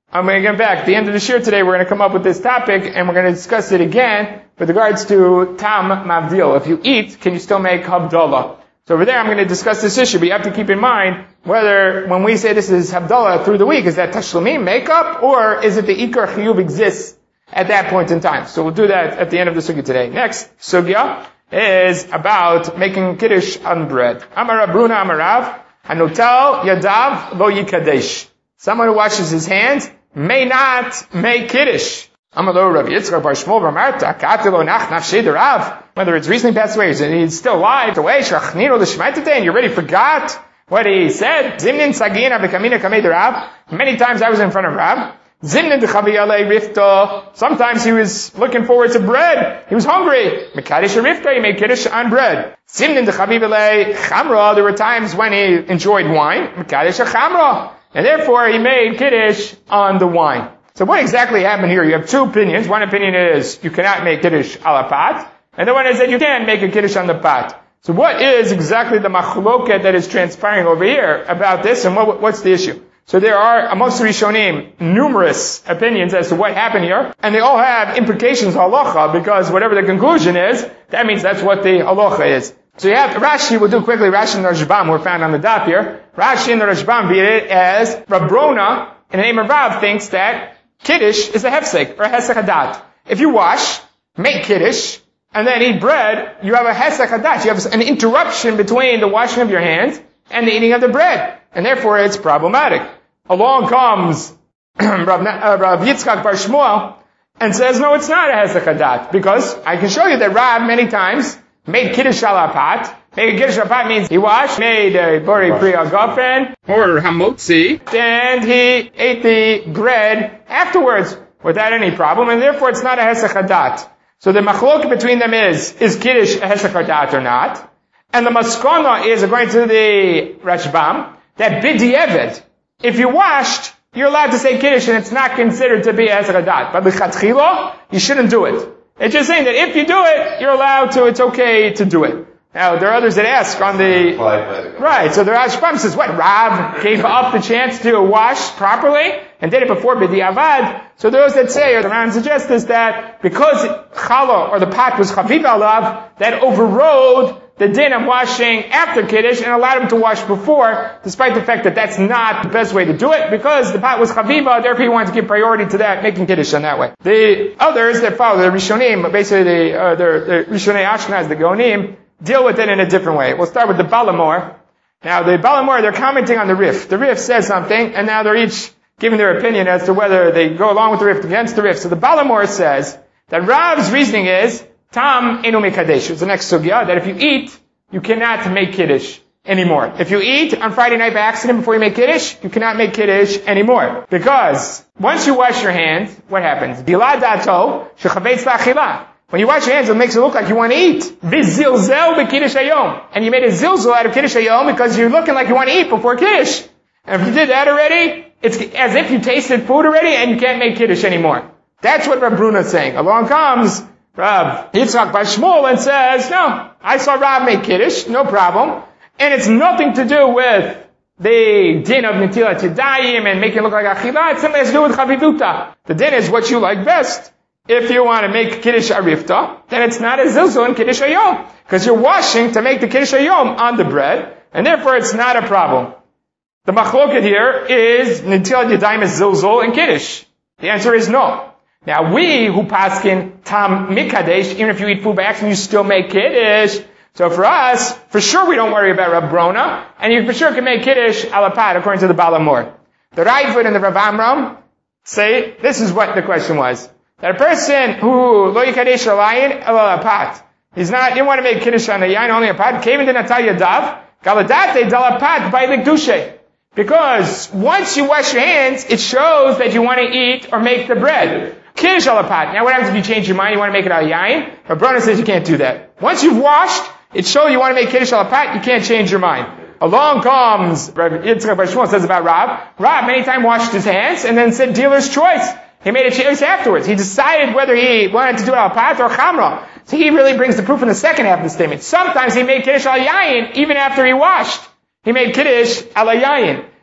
I'm going to get back. At the end of the shir today, we're going to come up with this topic, and we're going to discuss it again with regards to tam mavdil. If you eat, can you still make havdalah? So over there, I'm going to discuss this issue, but you have to keep in mind whether, when we say this is havdalah through the week, is that tashlumim, makeup, or is it the ikar chiyuv exists at that point in time? So we'll do that at the end of the sugya today. Next sugya is about making kiddush on bread. Amar Abruna Amarav, Hanutel Yadav Lo Yikadesh. Someone who washes his hands may not make kiddush. Amar Rav Yitzchak Bar Shmuel Bar Marta, Katilo Nach Nafshei Rav. Whether it's recently passed away, or he's still alive, away, Shachniro L'Shmaitate, and you already forgot what he said. Zimnin Sagina Bekamina Kamei Rav. Many times I was in front of Rav. Zimnin D'Chaviyalei Rifta. Sometimes he was looking forward to bread. He was hungry. Mekadesh Rifta, he made kiddush on bread. Zimnin D'Chaviyalei Chamra. There were times when he enjoyed wine. Mekadesh Chamra. And therefore he made kiddush on the wine. So what exactly happened here? You have two opinions. One opinion is you cannot make kiddush a la pat. And the one is that you can make a kiddush on the pot. So what is exactly the machloket that is transpiring over here about this, and what, what's the issue? So there are, amongst the Rishonim, numerous opinions as to what happened here, and they all have implications halacha, because whatever the conclusion is, that means that's what the halacha is. So you have, Rashi, we'll do quickly, Rashi and the Rashbam were found on the daf here. Rashi and the Rashbam read it as Rabrona, in the name of Rav, thinks that kiddush is a hefsek, or a hesek hadat. If you wash, make kiddush, and then eat bread, you have a hesek hadat. You have an interruption between the washing of your hands and the eating of the bread. And therefore it's problematic. Along comes Rav, uh, Rav Yitzchak Bar Shmuel and says, no, it's not a hesek hadat. Because I can show you that Rav many times made kiddush ala pat. Made a kiddush ala pat means he washed, made a bori pri agafen, or hamotzi, and he ate the bread afterwards without any problem. And therefore it's not a hesek hadat. So the machlok between them is, is kiddush a hesek hadat or not? And the maskana is, according to the Rashbam, that b'di'evet, if you washed, you're allowed to say kiddush and it's not considered to be a hesek hadat. But l'chatchila, you shouldn't do it. It's just saying that if you do it, you're allowed to, it's okay to do it. Now, there are others that ask on the, right, so the Rashbam says, what, Rav gave up the chance to wash properly and did it before b'di'avad? So those that say, or the Ran suggests is that because challah, or the pot was chaviv alav, that overrode the din of washing after kiddush and allowed him to wash before, despite the fact that that's not the best way to do it, because the pot was chaviva, therefore he wanted to give priority to that, making kiddush on that way. The others that follow, the Rishonim, basically the, uh, the, the Rishonei Ashkenaz, the Gaonim, deal with it in a different way. We'll start with the Balamor. Now, the Balamor, they're commenting on the Rif. The Rif says something, and now they're each giving their opinion as to whether they go along with the Rif, against the Rif. So the Balamor says that Rav's reasoning is, Tam enu mekadesh. It's the next sugya, that if you eat, you cannot make kiddush anymore. If you eat on Friday night by accident before you make kiddush, you cannot make kiddush anymore. Because once you wash your hands, what happens? Bila dato shechavetz la'achila. When you wash your hands, it makes it look like you want to eat. V'zilzel b'kiddush hayom. And you made a zilzel out of kiddush hayom because you're looking like you want to eat before kiddush. And if you did that already, it's as if you tasted food already and you can't make kiddush anymore. That's what Rav Bruna is saying. Along comes Rav Yitzchak Bar Shmuel and says, no, I saw Rav make kiddush, no problem. And it's nothing to do with the din of netilat yadayim and making it look like achila. It's something to do with chavivuta. The din is what you like best. If you want to make kiddush arifta, then it's not a zilzul in kiddush hayom, because you're washing to make the kiddush hayom on the bread, and therefore it's not a problem. The machloket here is netilat yadayim is zilzul in kiddush. The answer is no. Now we who paskin tam mikadesh, even if you eat food by accident, you still make kiddush. So for us, for sure we don't worry about Rabrona, and you for sure can make kiddush alapat according to the Balamor. The Raifud and the Rav Amram say this is what the question was. That a person who lo yikadesh alayin alapat, he's not, he didn't want to make kiddush on the yain, only a pat, came into Natal Yadav, galadate dalapat by the kedusha. Because once you wash your hands, it shows that you want to eat or make the bread. Kiddush alapat. Now what happens if you change your mind, you want to make it al yain? Rabrona says you can't do that. Once you've washed, it shows you want to make kiddush alapat, you can't change your mind. Along comes, Rav Yitzchak Bar Shmuel says about Rav, Rav many times washed his hands and then said dealer's choice. He made a choice afterwards. He decided whether he wanted to do it al pat or chamra. So he really brings the proof in the second half of the statement. Sometimes he made kiddush al yayin even after he washed. He made kiddush al yayin.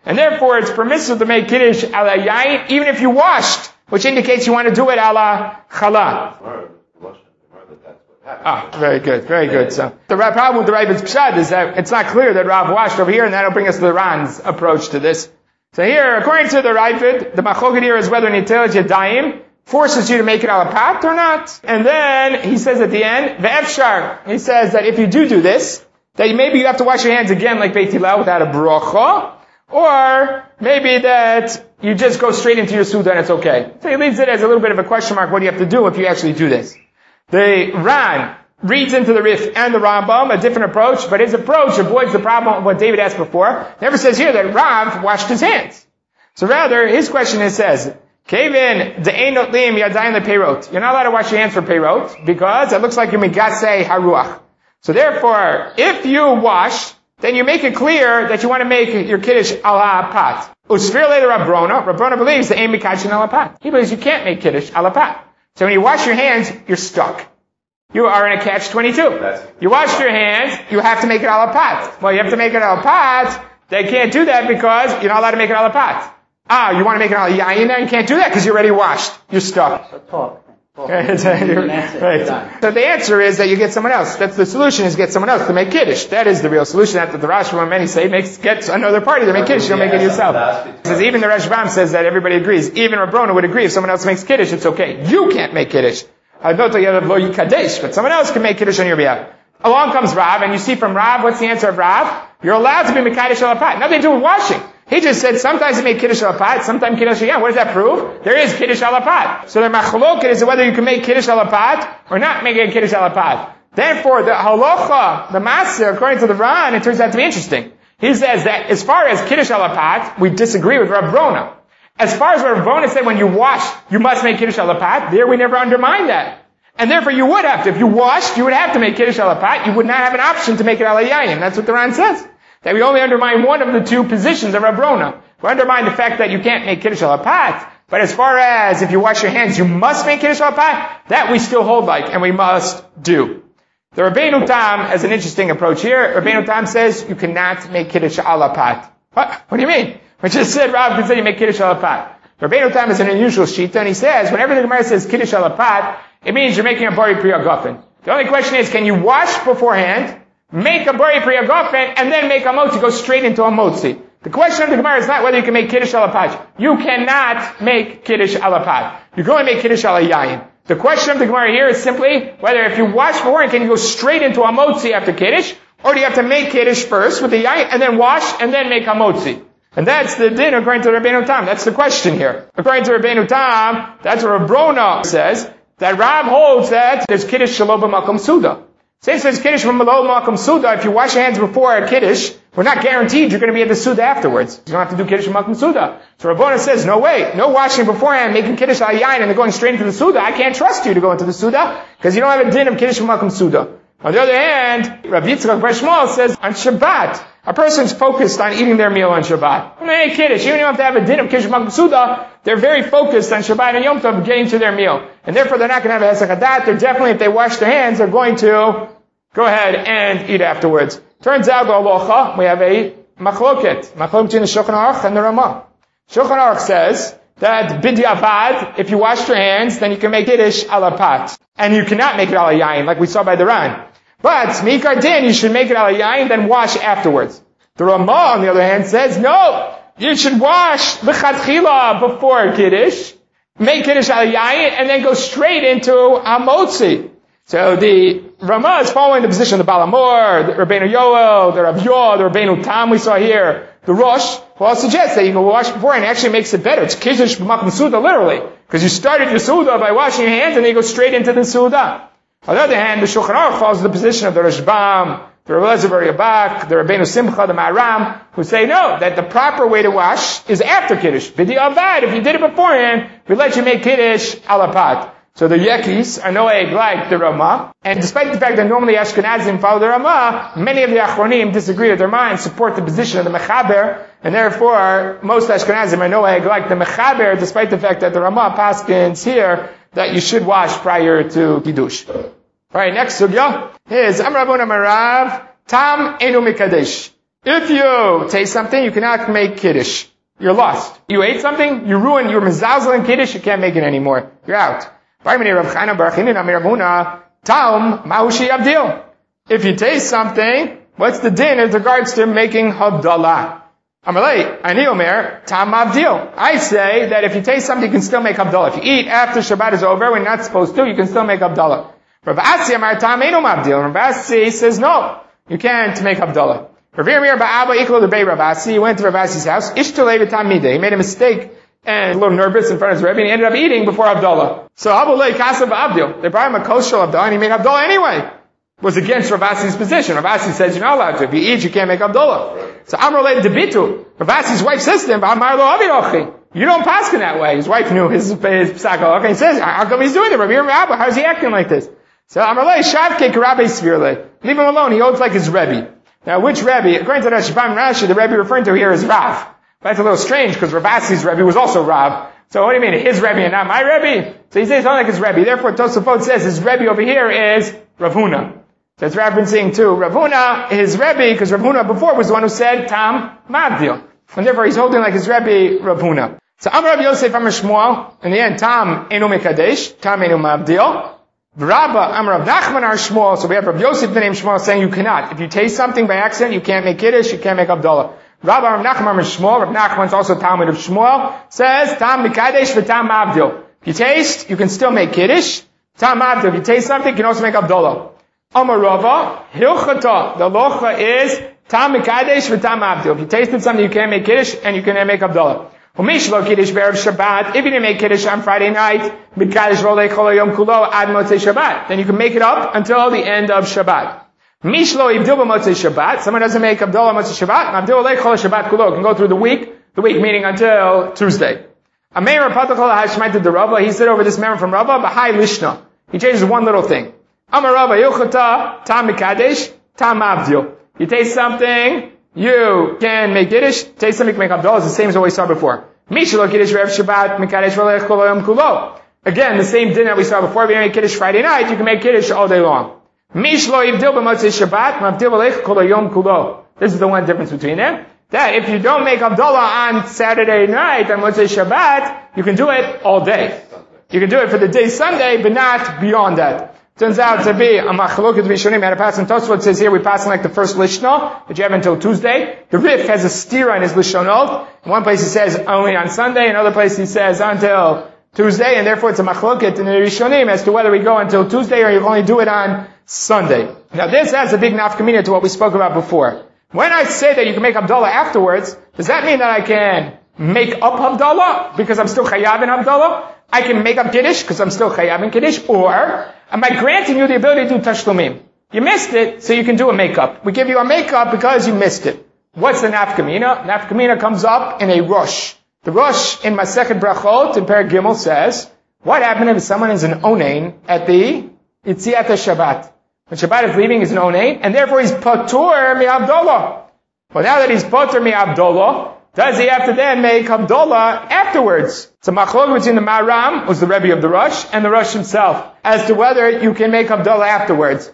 And therefore, it's permissible to make kiddush ala yayin, even if you washed, which indicates you want to do it ala chala. Ah, very good, very good. So the problem with the Ravid's Pshad is that it's not clear that Rav washed over here, and that'll bring us to the Ran's approach to this. So here, according to the Ravid, the Machloket here is whether Nitilat Yadayim forces you to make it ala pat or not. And then he says at the end, ve'efshar, he says that if you do do this, that maybe you have to wash your hands again like Beit Hillel without a bracha, or maybe that you just go straight into your Suda and it's okay. So he leaves it as a little bit of a question mark, what do you have to do if you actually do this? The Ran reads into the Rif and the Rambam a different approach, but his approach avoids the problem of what David asked before. Never says here that Rav washed his hands. So rather, his question is says, Kevin, the Einot Lim Yadayim the Peirot. You're not allowed to wash your hands for Peirot because it looks like you're Migasei Haruach. So therefore, if you wash, then you make it clear that you want to make your Kiddush ala pat. Usfir le Rabrona. Rabrona believes the Ein Mikachin ala pat. He believes you can't make Kiddush ala pat. So when you wash your hands, you're stuck. You are in a catch twenty-two. You wash your hands, you have to make it ala pat. Well, you have to make it ala pat. They can't do that because you're not allowed to make it ala pat. Ah, you want to make it ala yayin now? You can't do that because you're already washed. You're stuck. So talk. talk. Right. So the answer is that you get someone else. That's the solution, is get someone else to make Kiddush. That is the real solution. That's what the Rashba and many say, makes, get another party to make Kiddush. You'll make it yourself. Because even the Rashbam says that everybody agrees. Even Rabrona would agree if someone else makes Kiddush, it's okay. You can't make Kiddush. But someone else can make Kiddush on your behalf. Along comes Rav, and you see from Rav, what's the answer of Rav? You're allowed to be Mekadosh ala pat. Nothing to do with washing. He just said sometimes you make Kiddush ala pat, sometimes Kiddush ala. What does that prove? There is Kiddush ala pat. So the machloket is whether you can make Kiddush ala pat or not make a Kiddush ala pat. Therefore, the halacha, the master, according to the Ran, it turns out to be interesting. He says that as far as Kiddush ala pat, we disagree with Rav Brona. As far as Rav Brona said when you wash, you must make Kiddush ala pat, there we never undermine that. And therefore you would have to. If you washed, you would have to make Kiddush ala pat. You would not have an option to make it ala yayin. That's what the Ran says. That we only undermine one of the two positions of Rav Brona. We undermine the fact that you can't make Kiddush ala pat. But as far as if you wash your hands, you must make Kiddush ala pat, that we still hold like, and we must do. The Rabbeinu Tam has an interesting approach here. Rabbeinu Tam says you cannot make Kiddush ala pat. What? What do you mean? We just said Rav can say you make Kiddush ala pat. Rabbeinu Tam is an unusual shita, and he says whenever the Gemara says Kiddush ala pat, it means you're making a bari priya gofen. The only question is, can you wash beforehand, make a bari priya gofen, and then make a motzi, go straight into a motzi? The question of the Gemara is not whether you can make Kiddush ala pat. You cannot make Kiddush ala pat. You can only make Kiddush ala yayin. The question of the Gemara here is simply whether if you wash beforehand, can you go straight into a motzi after Kiddush, or do you have to make Kiddush first with the yayin, and then wash, and then make a motzi? And that's the din according to Rabbeinu Tam. That's the question here. According to Rabbeinu Tam, that's what Rav Brona says, that Rav holds that there's Kiddush Shalom B'Makom Suda. Since there's Kiddush from below Makom Suda, if you wash your hands before a Kiddush, we're not guaranteed you're going to be at the Suda afterwards. You don't have to do Kiddush from Makom Suda. So Rabbona says, no way, no washing beforehand, making Kiddush al Yain and then going straight into the Suda. I can't trust you to go into the Suda, because you don't have a din of Kiddush from Makom Suda. On the other hand, Rav Yitzchak Bar Shmuel says, on Shabbat, a person's focused on eating their meal on Shabbat. When they eat Kiddush, even if you have to have a din of Kiddush Makom Suda, they're very focused on Shabbat and Yom Tov getting to their meal. And therefore they're not going to have a Hesach Hadat. They're definitely, if they wash their hands, they're going to go ahead and eat afterwards. Turns out, Aloha, we have a machloket. Machloket between the Shulchan Aruch and the Ramah. Shulchan Aruch says that b'diavad, if you wash your hands, then you can make Kiddush ala pat. And you cannot make it ala yayin, like we saw by the Ran. But, Mikar Din, you should make it ala yayin, then wash afterwards. The Ramah, on the other hand, says, no, you should wash l'chatchila before Kiddush, make Kiddush ala yayin, and then go straight into hamotzi. So the Ramah is following the position of the Balamor, the Rabbeinu Yoel, the Rav Yoel, the Rabbeinu Tam we saw here, the Rosh, who all suggests that you can wash before and it actually makes it better. It's Kiddush b'makom Suda, literally. Because you started your Suda by washing your hands and then you go straight into the Suda. On the other hand, the Shulchan Aruch follows the position of the Rashbam, the Rav Elazar bar Yabak, the Rabbeinu Simcha, the Maharam, who say no, that the proper way to wash is after Kiddush. B'diavad, if you did it beforehand, we let you make Kiddush ala pat. So the Yekis are no egg like the Ramah, and despite the fact that normally Ashkenazim follow the Ramah, many of the Achronim disagree with their minds, support the position of the Mechaber, and therefore most Ashkenazim are no egg like the Mechaber, despite the fact that the Ramah paskins here that you should wash prior to Kiddush. Alright, next sugya is Amr Rabbeinu Marav Tam Enu Mikadesh. If you taste something, you cannot make Kiddush. You're lost. You ate something, you ruined, you're mezazel in Kiddush, you can't make it anymore. You're out. If you taste something, what's the din in regards to making Havdalah? Amalei, ani omer, tam avdil. I say that if you taste something, you can still make Havdalah. If you eat after Shabbat is over, when you're not supposed to, you can still make Havdalah. Rav Asi amar tam einu mavdil. Rav Asi says no, you can't make Havdalah. Rav Yirmiyah ba'aba iklo debei Rav Asi. He went to Rav Asi's house. Ishtalei v'tamideh. He made a mistake and a little nervous in front of his Rebbe, and he ended up eating before Havdalah. So Abulei kasav ba'avdil. They brought him a kosher Havdalah, and he made Havdalah anyway. It was against Rav Asi's position. Rav Asi says you're not allowed to. If you eat, you can't make Havdalah. So Amrulei debitu. Rav Asi's wife says to him, "Amar lo avidochi." You don't paskin that way. His wife knew his his psak. Okay, he says, "How come he's doing it? Rav Yirmiyah, how is he acting like this?" So Amrulei shavke karabe svirle. Leave him alone. He owns like his Rebbe. Now, which Rebbe? According to Rashbam and Rashi, the Rebbe referring to here is Rav. But that's a little strange because Rav Asi's Rebbe was also Rav. So what do you mean, his Rebbe and not my Rebbe? So he says it's not like his Rebbe. Therefore, Tosafot says his Rebbe over here is Rav Huna. So it's referencing to Rav Huna, his Rebbe, because Rav Huna before was the one who said Tam Mavdil. And therefore he's holding like his Rebbe, Rav Huna. So Amar Rav Yosef Amar Shmuel, in the end, Tam Einu Mekadesh, Tam Einu Mavdil. Rabba Amar Rav Nachman Ar Shmuel, so we have Rav Yosef the name Shmuel saying you cannot. If you taste something by accident, you can't make Kiddush, you can't make Havdalah. Rabba Rav Nachman Amar Shmuel, Rav Nachman's also Talmud of Shmuel, says Tam Mekadesh v'Tam Mavdil. If you taste, you can still make Kiddush. Tam Mavdil, if you taste something, you can also make Havdalah. Amar Rava, Hilchata, the locha is Tam Mekadesh v'Tam Mavdil. If you tasted something, you can't make Kiddush, and you can make Havdalah. Umishlo Kiddush B'erev Shabbat. If you didn't make Kiddush on Friday night, B'kadosh Rolei Chol Yom Kulo Ad Motzei Shabbat. Then you can make it up until the end of Shabbat. Mishlo Yivdil B'Motzei Shabbat. Someone doesn't make Havdalah Motzei Shabbat. Avdil Olei Chol Shabbat Kulo. Can go through the week, the week meaning until Tuesday. Ameir Patachol HaShmait the Rava. He said over this man from Rava, B'Hai Lishna. He changes one little thing. Amar Rava Yochata Tam Mekadesh Tam Avdil. You taste something, you can make Kiddush, taste something, make Havdalah. It's the same as what we saw before. Mishlo Kiddush Rev Shabbat Mekadesh Rolech Kol Yom Kulo. Again, the same din that we saw before. If you make Kiddush Friday night, you can make Kiddush all day long. Mishlo Yivdil B'Motzei Shabbat Mavdil Rolech Kol Yom Kulo. This is the one difference between them. That if you don't make Havdalah on Saturday night, on Motzei Shabbat, you can do it all day. You can do it for the day Sunday, but not beyond that. Turns out to be a machloket rishonim. Had a pass in Tosfot says here we pass like the first lishna that you have until Tuesday. The Rif has a stira in his lishonot. In one place he says only on Sunday. In another place he says until Tuesday, and therefore it's a machloket in the rishonim as to whether we go until Tuesday or you only do it on Sunday. Now this has a big nafkamina to what we spoke about before. When I say that you can make Havdalah afterwards, does that mean that I can make up Havdalah because I'm still chayav in Havdalah? I can make up Kiddush because I'm still chayav in Kiddush, or am I granting you the ability to do tashlumim? You missed it, so you can do a makeup. We give you a makeup because you missed it. What's the nafkamina? Nafkamina comes up in a rush. The rush in Masechet Brachot in Perek Gimel says, what happened if someone is an onein at the Yitziat Shabbat? When Shabbat is leaving, he's an onein, and therefore he's patur mi Havdalah. Well, now that he's patur mi Havdalah, does he have to then make Havdalah afterwards? It's a machlok between the Maram, who's the Rebbe of the Rush, and the Rush himself, as to whether you can make Havdalah afterwards.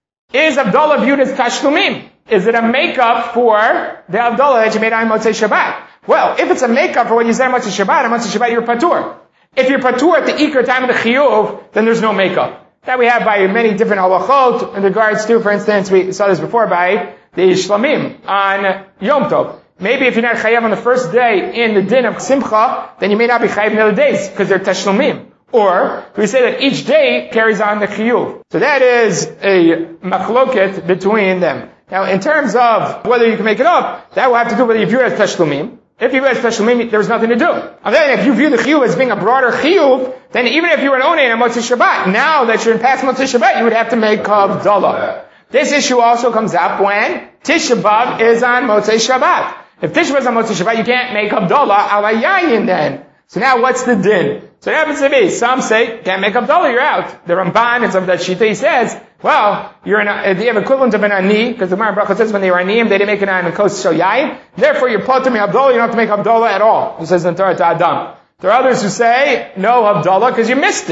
Is Havdalah viewed as tashlumim? Is it a makeup for the Havdalah that you made on Motzei Shabbat? Well, if it's a makeup for what you said on Motzei Shabbat, on Motzei Shabbat you're patur. If you're patur at the Iker time of the Chiyuv, then there's no makeup. That we have by many different halachot in regards to, for instance, we saw this before by the Shlamim on Yom Tov. Maybe if you're not chayav on the first day in the din of Simcha, then you may not be chayav in the other days, because they're tashlumim. Or, we say that each day carries on the chiyuv. So that is a machloket between them. Now, in terms of whether you can make it up, that will have to do whether you view it as tashlumim. If you view it as tashlumim, there's nothing to do. And then if you view the chiyuv as being a broader chiyuv, then even if you were an onei on Motzei Shabbat, now that you're in past Motzei Shabbat, you would have to make Havdalah. This issue also comes up when Tisha B'Av is on Motzei Shabbat. If Tisha B'Av is on Motzei Shabbat, you can't make Havdalah ala yayin then. So now what's the din? So it happens to be, some say, can't make Havdalah, you're out. The Ramban, in some of that Shita, he says, well, you're in a, you have equivalent of an ani, because the Gemara Bracha says when they were aniyim, they didn't make it on a kos shel yayin. Therefore, you're potter mi Havdalah, you don't have to make Havdalah at all. He says in the Torah to Adam. There are others who say, no Havdalah, because you missed it.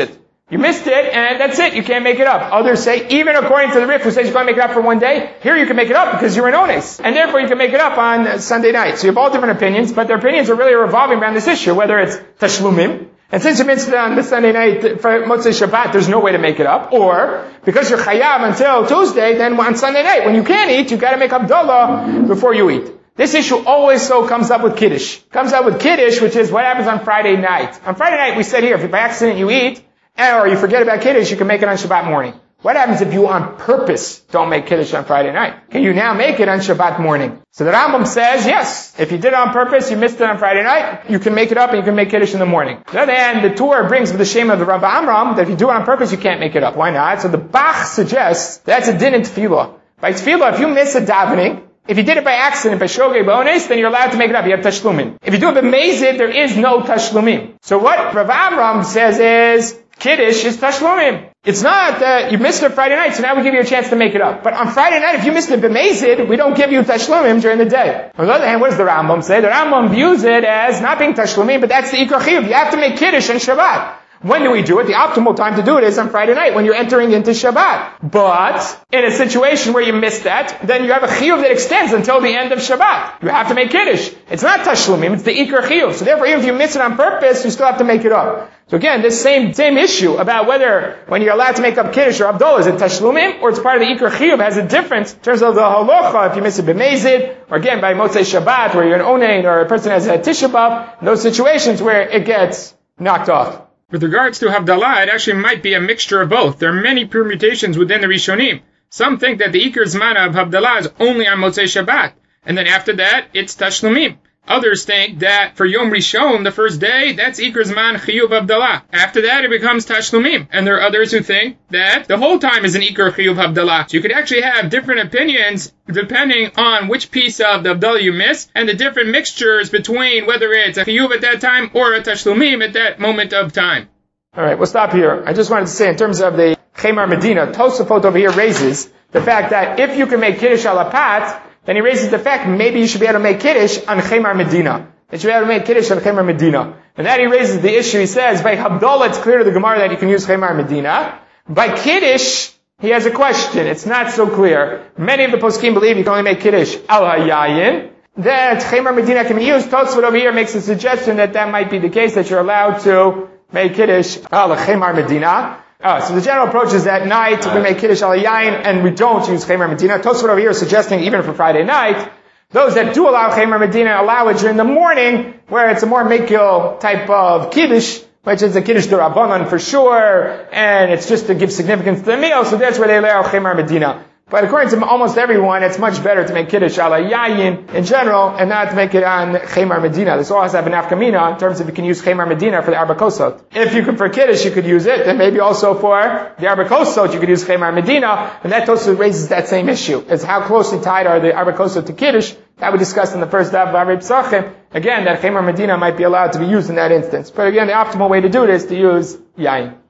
You missed it, and that's it. You can't make it up. Others say, even according to the Rif, who says you can't make it up for one day, here you can make it up because you're an ones. And therefore you can make it up on Sunday night. So you have all different opinions, but their opinions are really revolving around this issue, whether it's tashlumim. And since you missed it on this Sunday night for Motzei Shabbat, there's no way to make it up. Or, because you're chayav until Tuesday, then on Sunday night, when you can't eat, you gotta make Havdalah before you eat. This issue always so comes up with Kiddush. Comes up with Kiddush, which is what happens on Friday night. On Friday night, we said here, if by accident you eat, or you forget about Kiddush, you can make it on Shabbat morning. What happens if you on purpose don't make Kiddush on Friday night? Can you now make it on Shabbat morning? So the Rambam says, yes, if you did it on purpose, you missed it on Friday night, you can make it up and you can make Kiddush in the morning. On the other hand, the Torah brings with the shame of the Rabbi Amram that if you do it on purpose, you can't make it up. Why not? So the Bach suggests that's a din in Tefillah. By Tefillah, if you miss a davening, if you did it by accident, by shogeg b'ones, then you're allowed to make it up. You have tashlumin. If you do it b'mezid, there is no tashlumim. So what Rav Amram says is, Kiddush is tashlumim. It's not that you missed it Friday night, so now we give you a chance to make it up. But on Friday night, if you missed it b'mezid, we don't give you tashlumim during the day. On the other hand, what does the Rambam say? The Rambam views it as not being tashlumim, but that's the ikar chiyuv. You have to make Kiddush on Shabbat. When do we do it? The optimal time to do it is on Friday night, when you're entering into Shabbat. But, in a situation where you missed that, then you have a chiyuv that extends until the end of Shabbat. You have to make Kiddush. It's not tashlumim, it's the ikar chiyuv. So therefore, even if you miss it on purpose, you still have to make it up. So again, this same, same issue about whether, when you're allowed to make up Kiddush or Havdalah, is it tashlumim, or it's part of the ikar chiyuv, has a difference in terms of the halacha, if you miss it b'mezid, or again, by Motzei Shabbat, where you're an onein, or a person has a Tisha B'Av, those situations where it gets knocked off. With regards to Havdalah, it actually might be a mixture of both. There are many permutations within the Rishonim. Some think that the Iker Zmana of Havdalah is only on Motzei Shabbat, and then after that, it's Tashlumim. Others think that for Yom Rishon, the first day, that's Iker Zman Chiyuv Havdalah. After that, it becomes Tashlumim. And there are others who think that the whole time is an Iker Chiyuv Havdalah. So you could actually have different opinions depending on which piece of the Havdalah you miss, and the different mixtures between whether it's a Chiyuv at that time or a Tashlumim at that moment of time. Alright, we'll stop here. I just wanted to say in terms of the Chemar Medina, Tosafot over here raises the fact that if you can make Kiddush al Apat, then he raises the fact maybe you should be able to make Kiddush on Chemar Medina. That you should be able to make Kiddush on Chemar Medina. And that he raises the issue, he says, by Havdalah it's clear to the Gemara that you can use Chemar Medina. By Kiddush, he has a question. It's not so clear. Many of the poskim believe you can only make Kiddush al Hayayin. That Chemar Medina can be used. Tosafot over here makes a suggestion that that might be the case, that you're allowed to make Kiddush al Chemar Medina. Uh, so the general approach is that night we make Kiddush al Yayin and we don't use Chemar Medina. Tosfot over here is suggesting even for Friday night, those that do allow Chemar Medina allow it during the morning, where it's a more Mekil type of Kiddush, which is a Kiddush d'Rabbanan for sure, and it's just to give significance to the meal, so that's where they allow Chemar Medina. But according to almost everyone, it's much better to make Kiddush ala Yayin in general, and not to make it on Chemar Medina. This all has to have an afkamina in terms of you can use Chemar Medina for the Arba Kosot. If you could for Kiddush, you could use it, then maybe also for the Arba Kosot, you could use Chemar Medina, and that also raises that same issue. It's how closely tied are the Arba Kosot to Kiddush, that we discussed in the first daf of Arba Psachim. Again, that Chemar Medina might be allowed to be used in that instance. But again, the optimal way to do it is to use Yayin.